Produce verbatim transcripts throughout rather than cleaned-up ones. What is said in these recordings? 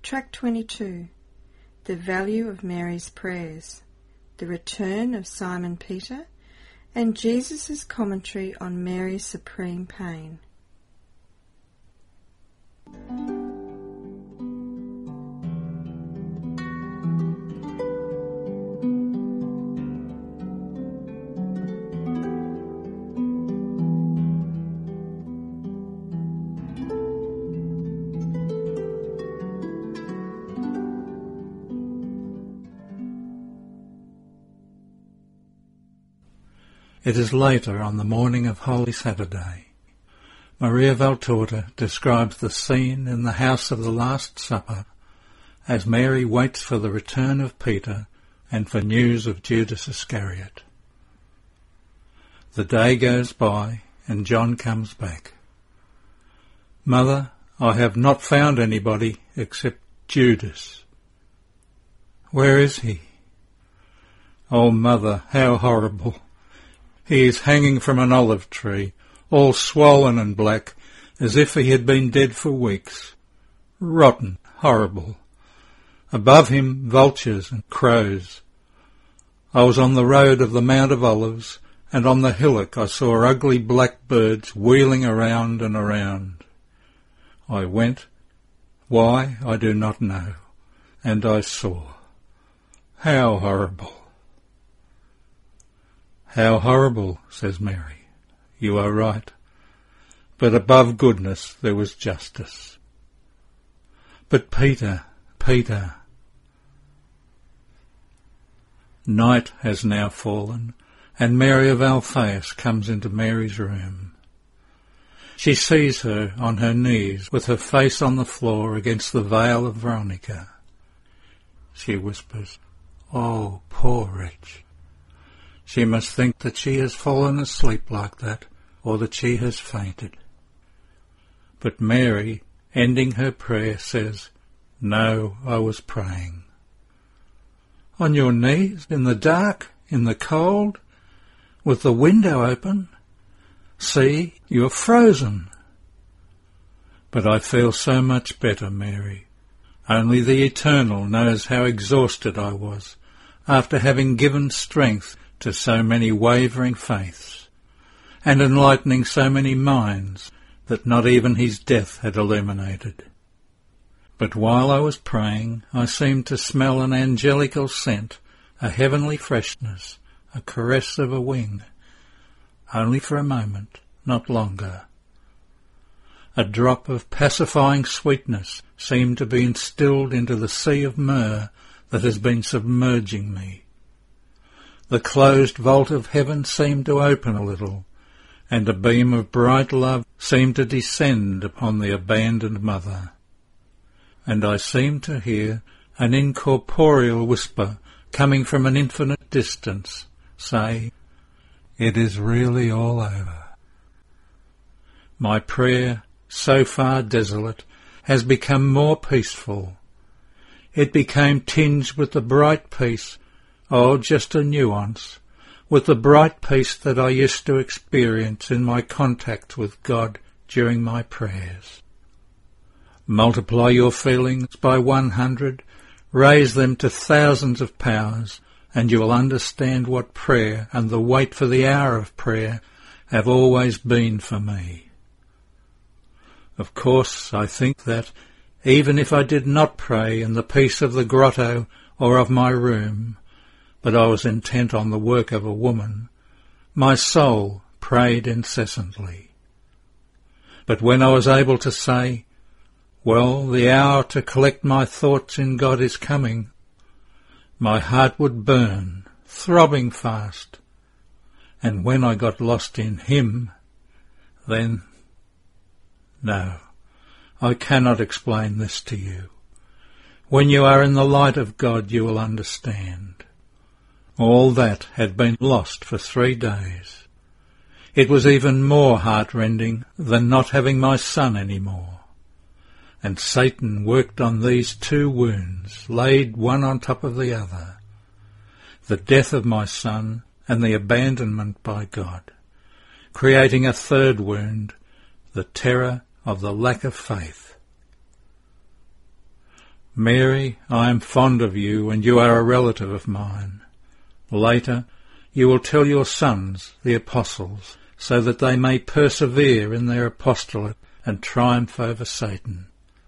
Track twenty-two. The value of Mary's prayers, the return of Simon Peter, and Jesus' commentary on Mary's supreme pain. It is later on the morning of Holy Saturday. Maria Valtorta describes the scene in the house of the Last Supper as Mary waits for the return of Peter and for news of Judas Iscariot. The day goes by and John comes back. "Mother, I have not found anybody except Judas." "Where is he?" "Oh, Mother, how horrible. He is hanging from an olive tree, all swollen and black, as if he had been dead for weeks. Rotten, horrible. Above him, vultures and crows. I was on the road of the Mount of Olives, and on the hillock I saw ugly black birds wheeling around and around. I went, why I do not know, and I saw. How horrible." "How horrible," says Mary. "You are right. But above goodness there was justice." "But Peter, Peter." Night has now fallen, and Mary of Alphaeus comes into Mary's room. She sees her on her knees with her face on the floor against the veil of Veronica. She whispers, "Oh, poor wretch." She must think that she has fallen asleep like that, or that she has fainted. But Mary, ending her prayer, says, "No, I was praying." "On your knees, in the dark, in the cold, with the window open? See, you're frozen." "But I feel so much better, Mary. Only the Eternal knows how exhausted I was, after having given strength to so many wavering faiths, and enlightening so many minds that not even his death had illuminated. But while I was praying, I seemed to smell an angelical scent, a heavenly freshness, a caress of a wing, only for a moment, not longer. A drop of pacifying sweetness seemed to be instilled into the sea of myrrh that has been submerging me. The closed vault of heaven seemed to open a little, and a beam of bright love seemed to descend upon the abandoned mother. And I seemed to hear an incorporeal whisper coming from an infinite distance say, "It is really all over." My prayer, so far desolate, has become more peaceful. It became tinged with the bright peace, oh, just a nuance, with the bright peace that I used to experience in my contact with God during my prayers. Multiply your feelings by one hundred, raise them to thousands of powers, and you will understand what prayer and the wait for the hour of prayer have always been for me. Of course, I think that, even if I did not pray in the peace of the grotto or of my room, but I was intent on the work of a woman, my soul prayed incessantly. But when I was able to say, "Well, the hour to collect my thoughts in God is coming," my heart would burn, throbbing fast, and when I got lost in Him, then... No, I cannot explain this to you. When you are in the light of God, you will understand. All that had been lost for three days. It was even more heart-rending than not having my son any more. And Satan worked on these two wounds, laid one on top of the other. The death of my son and the abandonment by God, creating a third wound, the terror of the lack of faith. Mary, I am fond of you, and you are a relative of mine. Later, you will tell your sons, the apostles, so that they may persevere in their apostolate and triumph over Satan.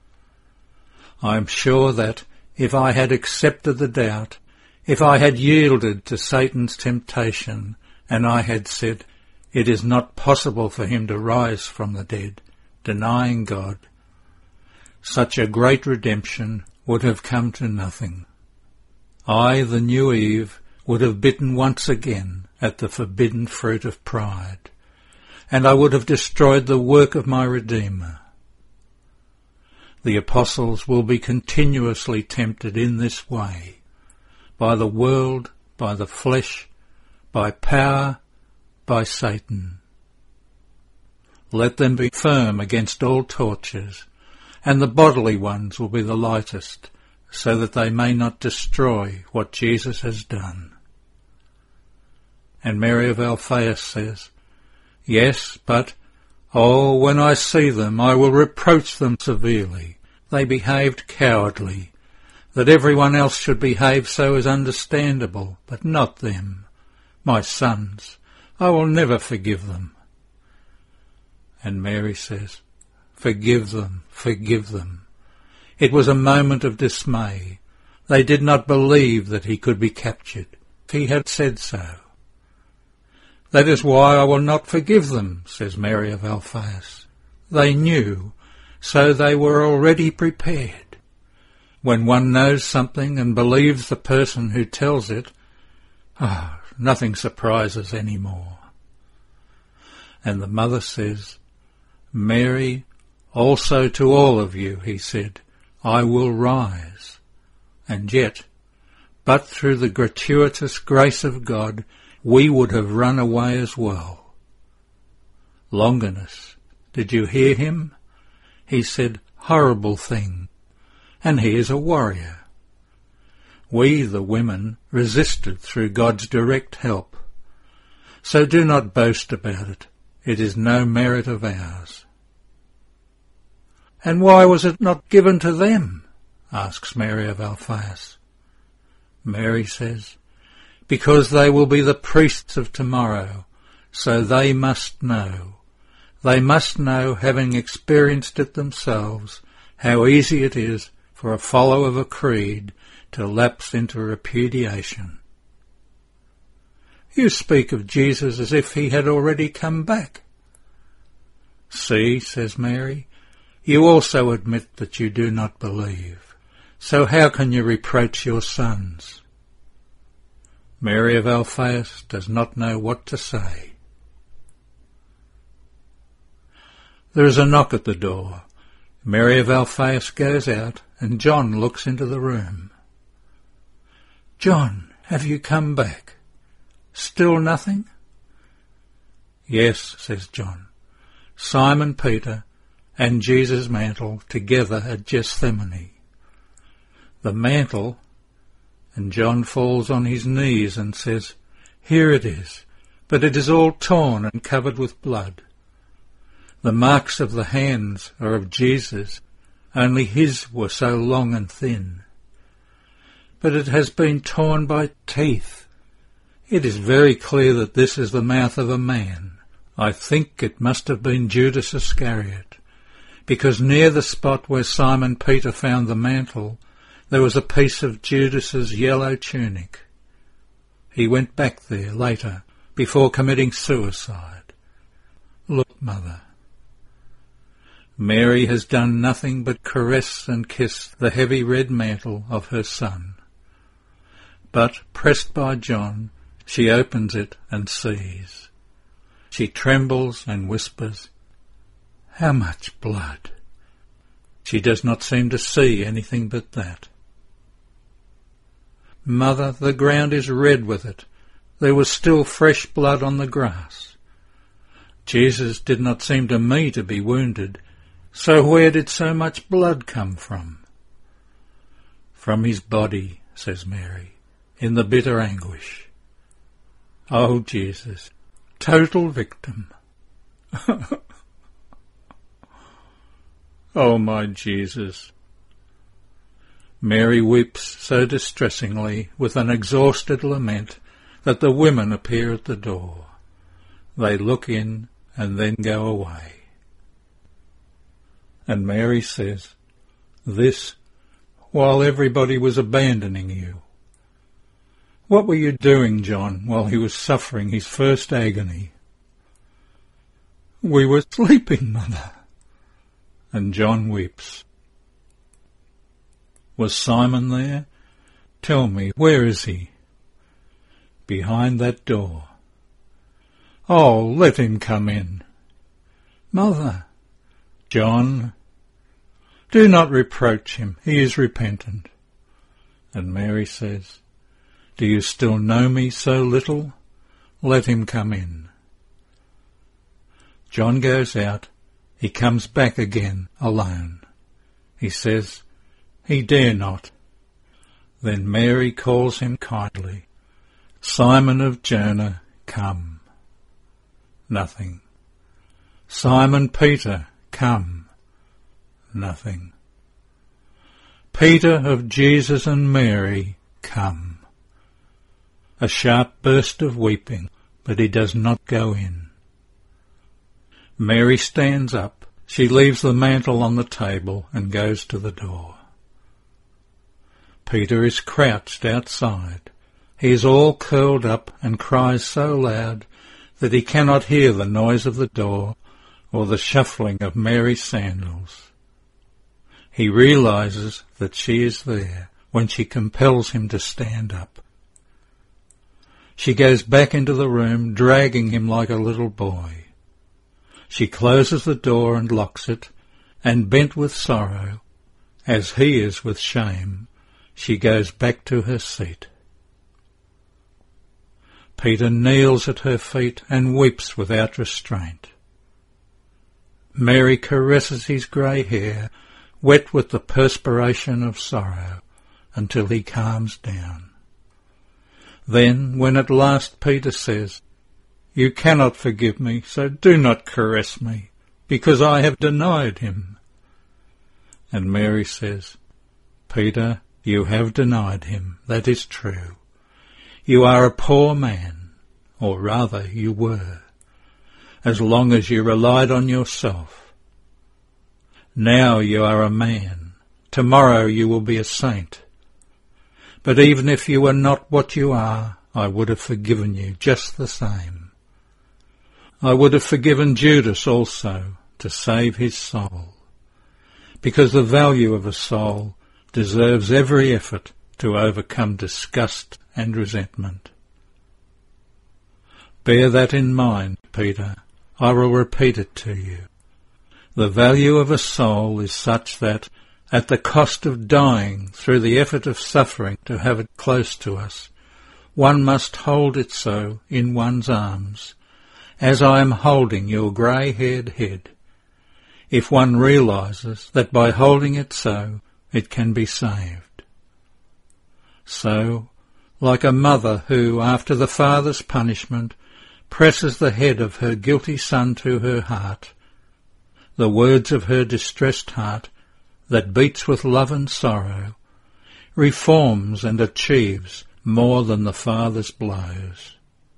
I am sure that, if I had accepted the doubt, if I had yielded to Satan's temptation, and I had said, "It is not possible for him to rise from the dead," denying God, such a great redemption would have come to nothing. I, the new Eve, would have bitten once again at the forbidden fruit of pride, and I would have destroyed the work of my Redeemer. The apostles will be continuously tempted in this way, by the world, by the flesh, by power, by Satan. Let them be firm against all tortures, and the bodily ones will be the lightest, so that they may not destroy what Jesus has done. And Mary of Alphaeus says, "Yes, but, oh, when I see them, I will reproach them severely. They behaved cowardly. That everyone else should behave so is understandable, but not them. My sons, I will never forgive them." And Mary says, "Forgive them, forgive them." It was a moment of dismay. They did not believe that he could be captured. He had said so. "That is why I will not forgive them," says Mary of Alphaeus. They knew, so they were already prepared. When one knows something and believes the person who tells it, ah, oh, nothing surprises any more. And the mother says, "Mary, also to all of you," he said, "I will rise." And yet, but through the gratuitous grace of God, we would have run away as well. Longinus, did you hear him? He said, "Horrible thing," and he is a warrior. We, the women, resisted through God's direct help. So do not boast about it. It is no merit of ours. "And why was it not given to them?" asks Mary of Alphaeus. Mary says, "Because they will be the priests of tomorrow, so they must know. They must know, having experienced it themselves, how easy it is for a follower of a creed to lapse into repudiation." "You speak of Jesus as if he had already come back." "See," says Mary, "you also admit that you do not believe. So how can you reproach your sons?" Mary of Alphaeus does not know what to say. There is a knock at the door. Mary of Alphaeus goes out, and John looks into the room. "John, have you come back? Still nothing?" "Yes," says John. "Simon Peter and Jesus' mantle together at Gethsemane." The mantle, and John falls on his knees and says, "Here it is, but it is all torn and covered with blood. The marks of the hands are of Jesus, only his were so long and thin. But it has been torn by teeth. It is very clear that this is the mouth of a man. I think it must have been Judas Iscariot, because near the spot where Simon Peter found the mantle, there was a piece of Judas's yellow tunic. He went back there later, before committing suicide. Look, Mother." Mary has done nothing but caress and kiss the heavy red mantle of her son. But, pressed by John, she opens it and sees. She trembles and whispers, "How much blood?" She does not seem to see anything but that. "Mother, the ground is red with it. There was still fresh blood on the grass. Jesus did not seem to me to be wounded, so where did so much blood come from?" "From his body," says Mary, in the bitter anguish. Oh, Jesus, total victim. Oh, my Jesus. Mary weeps so distressingly with an exhausted lament that the women appear at the door. They look in and then go away. And Mary says, "This while everybody was abandoning you. What were you doing, John, while he was suffering his first agony?" "We were sleeping, Mother." And John weeps. "Was Simon there? Tell me, where is he?" "Behind that door." "Oh, let him come in." "Mother." "John, do not reproach him. He is repentant." And Mary says, "Do you still know me so little? Let him come in." John goes out. He comes back again, alone. He says, he dare not. Then Mary calls him kindly, "Simon of Jonah, come." Nothing. "Simon Peter, come." Nothing. "Peter of Jesus and Mary, come." A sharp burst of weeping, but he does not go in. Mary stands up. She leaves the mantle on the table and goes to the door. Peter is crouched outside. He is all curled up and cries so loud that he cannot hear the noise of the door or the shuffling of Mary's sandals. He realizes that she is there when she compels him to stand up. She goes back into the room, dragging him like a little boy. She closes the door and locks it, and bent with sorrow, as he is with shame, she goes back to her seat. Peter kneels at her feet and weeps without restraint. Mary caresses his grey hair, wet with the perspiration of sorrow, until he calms down. Then, when at last Peter says, "You cannot forgive me, so do not caress me, because I have denied him." And Mary says, "Peter, you have denied him, that is true. You are a poor man, or rather you were, as long as you relied on yourself. Now you are a man, tomorrow you will be a saint. But even if you were not what you are, I would have forgiven you just the same. I would have forgiven Judas also, to save his soul, because the value of a soul deserves every effort to overcome disgust and resentment. Bear that in mind, Peter. I will repeat it to you. The value of a soul is such that, at the cost of dying through the effort of suffering to have it close to us, one must hold it so in one's arms, as I am holding your grey-haired head, if one realises that by holding it so, it can be saved. So, like a mother who, after the father's punishment, presses the head of her guilty son to her heart, the words of her distressed heart, that beats with love and sorrow, reforms and achieves more than the father's blows.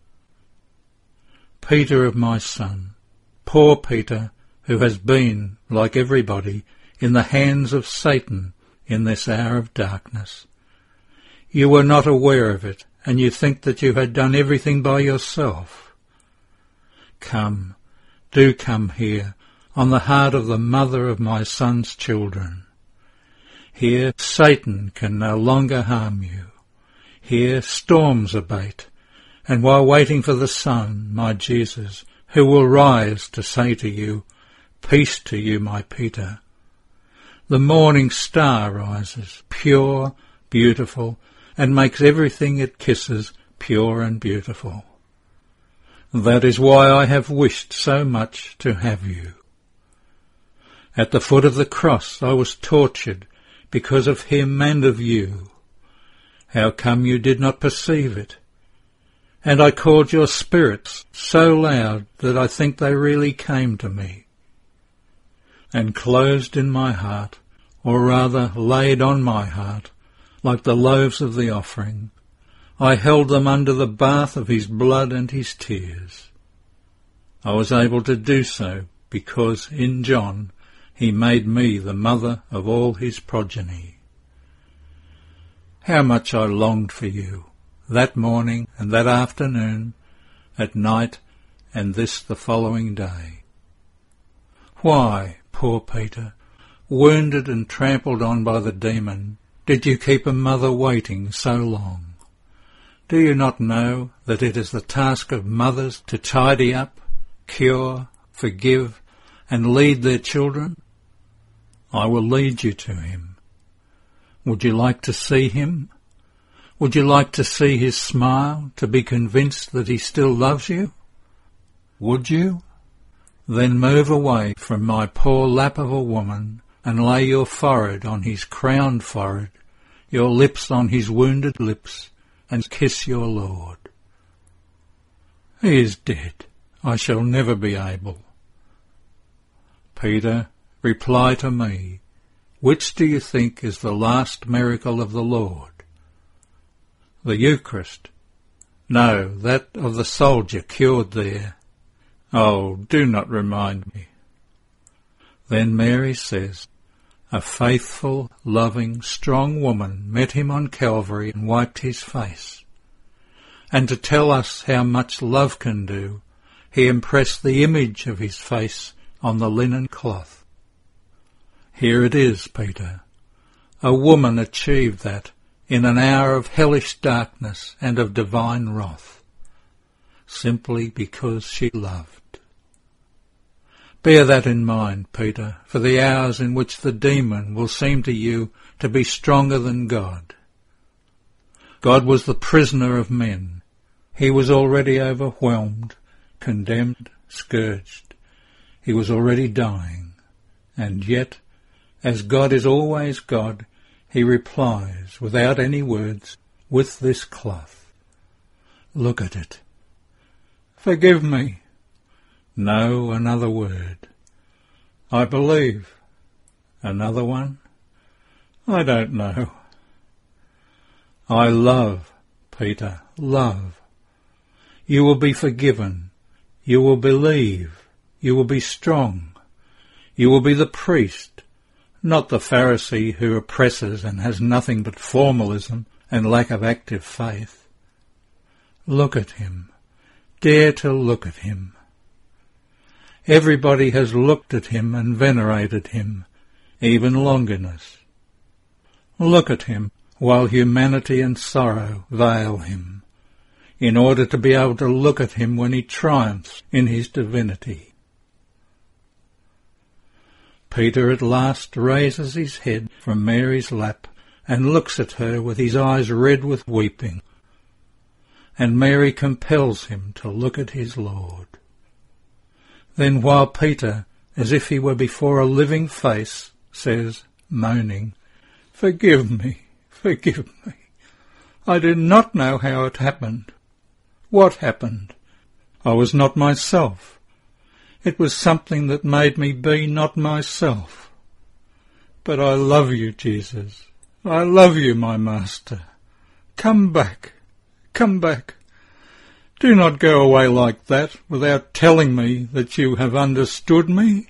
Peter of my son, poor Peter, who has been, like everybody, in the hands of Satan in this hour of darkness. You were not aware of it, and you think that you had done everything by yourself. Come, do come here, on the heart of the mother of my son's children. Here Satan can no longer harm you. Here storms abate, and while waiting for the sun, my Jesus, who will rise to say to you, "Peace to you, my Peter," the morning star rises, pure, beautiful, and makes everything it kisses pure and beautiful. That is why I have wished so much to have you. At the foot of the cross I was tortured because of him and of you. How come you did not perceive it? And I called your spirits so loud that I think they really came to me. And closed in my heart, or rather laid on my heart, like the loaves of the offering. I held them under the bath of his blood and his tears. I was able to do so because in John he made me the mother of all his progeny. How much I longed for you, that morning and that afternoon, at night and this the following day. Why, poor Peter, wounded and trampled on by the demon, did you keep a mother waiting so long? Do you not know that it is the task of mothers to tidy up, cure, forgive, and lead their children? I will lead you to him. Would you like to see him? Would you like to see his smile, to be convinced that he still loves you? Would you? Then move away from my poor lap of a woman and lay your forehead on his crowned forehead, your lips on his wounded lips, and kiss your Lord. He is dead. I shall never be able. Peter, reply to me. Which do you think is the last miracle of the Lord? The Eucharist? No, that of the soldier cured there. Oh, do not remind me. Then Mary says, a faithful, loving, strong woman met him on Calvary and wiped his face. And to tell us how much love can do, he impressed the image of his face on the linen cloth. Here it is, Peter. A woman achieved that in an hour of hellish darkness and of divine wrath, simply because she loved. Bear that in mind, Peter, for the hours in which the demon will seem to you to be stronger than God. God was the prisoner of men. He was already overwhelmed, condemned, scourged. He was already dying. And yet, as God is always God, he replies, without any words, with this cloth. Look at it. Forgive me. No, another word. I believe. Another one? I don't know. I love, Peter, love. You will be forgiven. You will believe. You will be strong. You will be the priest, not the Pharisee who oppresses and has nothing but formalism and lack of active faith. Look at him. Dare to look at him. Everybody has looked at him and venerated him, even Longinus. Look at him while humanity and sorrow veil him, in order to be able to look at him when he triumphs in his divinity. Peter at last raises his head from Mary's lap and looks at her with his eyes red with weeping, and Mary compels him to look at his Lord. Then while Peter, as if he were before a living face, says, moaning, Forgive me, forgive me. I did not know how it happened. What happened? I was not myself. It was something that made me be not myself. But I love you, Jesus. I love you, my Master. Come back, come back. Do not go away like that without telling me that you have understood me.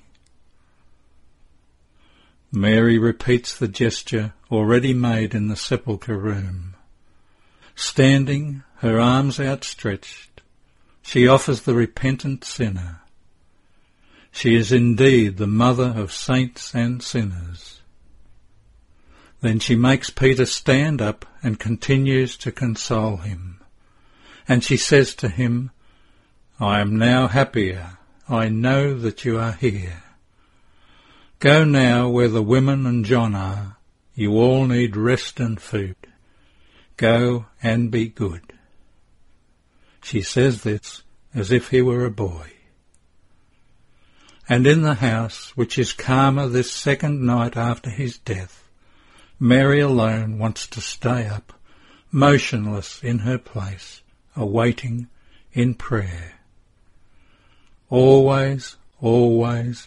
Mary repeats the gesture already made in the sepulchre room. Standing, her arms outstretched, she offers the repentant sinner. She is indeed the mother of saints and sinners. Then she makes Peter stand up and continues to console him. And she says to him, I am now happier. I know that you are here. Go now where the women and John are. You all need rest and food. Go and be good. She says this as if he were a boy. And in the house, which is calmer this second night after his death, Mary alone wants to stay up, motionless in her place, awaiting in prayer. Always, always,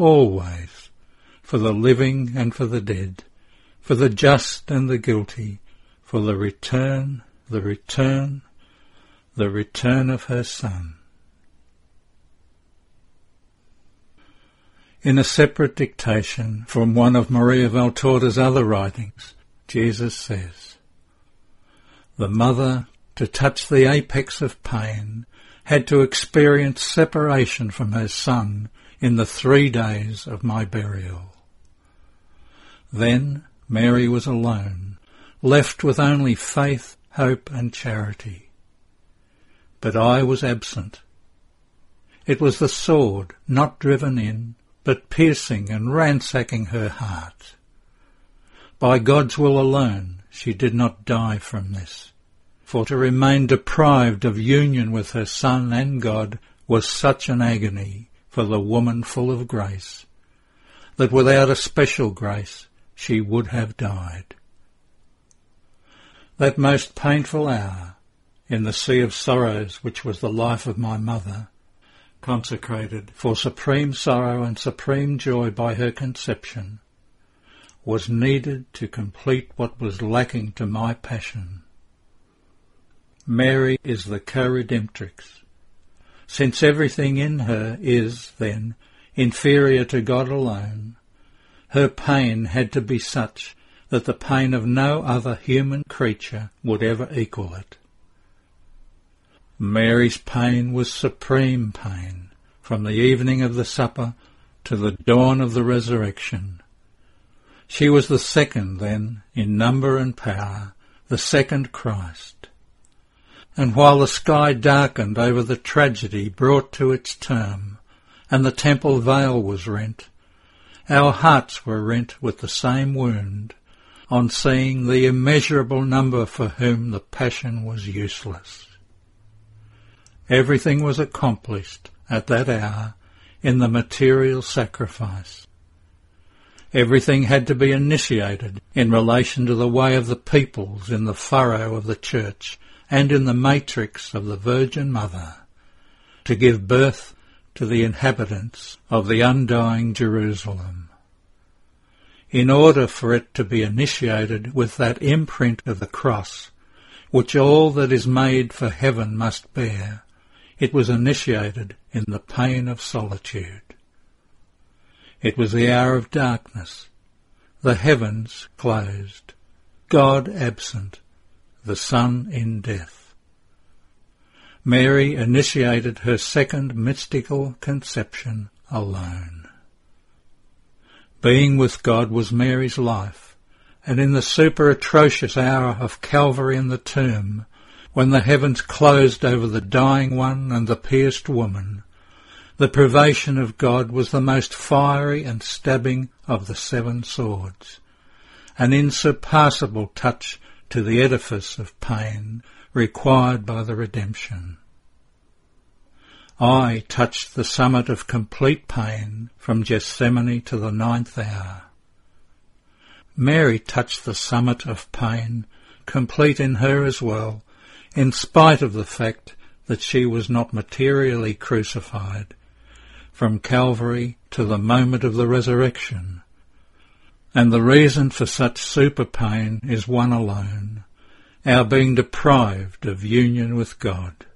always, for the living and for the dead, for the just and the guilty, for the return, the return, the return of her Son. In a separate dictation from one of Maria Valtorta's other writings, Jesus says, "The mother, to touch the apex of pain, had to experience separation from her Son in the three days of my burial. Then Mary was alone, left with only faith, hope and charity. But I was absent. It was the sword, not driven in, but piercing and ransacking her heart. By God's will alone she did not die from this, for to remain deprived of union with her Son and God was such an agony for the woman full of grace, that without a special grace she would have died." That most painful hour in the sea of sorrows which was the life of my mother, consecrated for supreme sorrow and supreme joy by her conception, was needed to complete what was lacking to my passion. Mary is the co-redemptrix. Since everything in her is, then, inferior to God alone, her pain had to be such that the pain of no other human creature would ever equal it. Mary's pain was supreme pain, from the evening of the supper to the dawn of the resurrection. She was the second, then, in number and power, the second Christ. And while the sky darkened over the tragedy brought to its term, and the temple veil was rent, our hearts were rent with the same wound, on seeing the immeasurable number for whom the passion was useless. Everything was accomplished at that hour in the material sacrifice. Everything had to be initiated in relation to the way of the peoples in the furrow of the church and in the matrix of the Virgin Mother, to give birth to the inhabitants of the undying Jerusalem. In order for it to be initiated with that imprint of the cross, which all that is made for heaven must bear, it was initiated in the pain of solitude. It was the hour of darkness, the heavens closed, God absent, the Son in death. Mary initiated her second mystical conception alone. Being with God was Mary's life, and in the super atrocious hour of Calvary in the tomb, when the heavens closed over the dying one and the pierced woman, the privation of God was the most fiery and stabbing of the seven swords, an insurpassable touch to the edifice of pain required by the redemption. I touched the summit of complete pain from Gethsemane to the ninth hour. Mary touched the summit of pain, complete in her as well, in spite of the fact that she was not materially crucified, from Calvary to the moment of the resurrection. And the reason for such super pain is one alone, our being deprived of union with God.